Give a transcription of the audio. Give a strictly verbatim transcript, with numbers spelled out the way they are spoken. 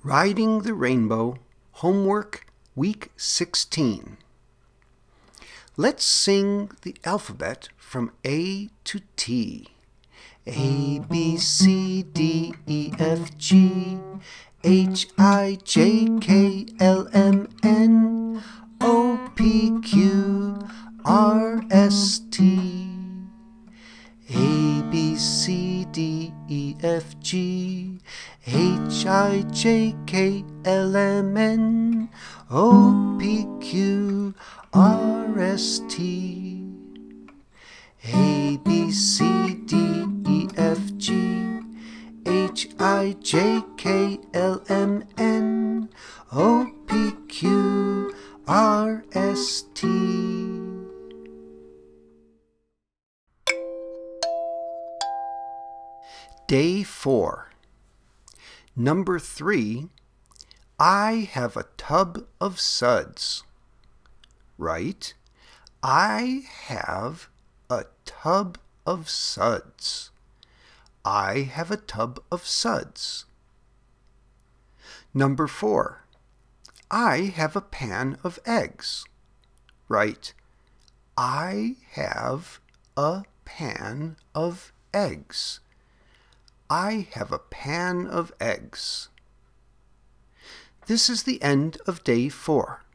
Riding the Rainbow, Homework, Week sixteen. Let's sing the alphabet from A to T. A, B, C, D, E, F, G, H, I, J, K, L, M, N, O, P, Q, R, S, T. A, B, C, D, E, F, G, H, I, J, K, L, M, N, O, P, Q, R, S, T. A, B, C, D, E, F, G, H, I, J, K, L, M, N, O, P, Q, R, S, T. Day four. Number three, I have a tub of suds. Right? I have a tub of suds. I have a tub of suds. Number four, I have a pan of eggs. Right? I have a pan of eggs. I have a pan of eggs. This is the end of day four.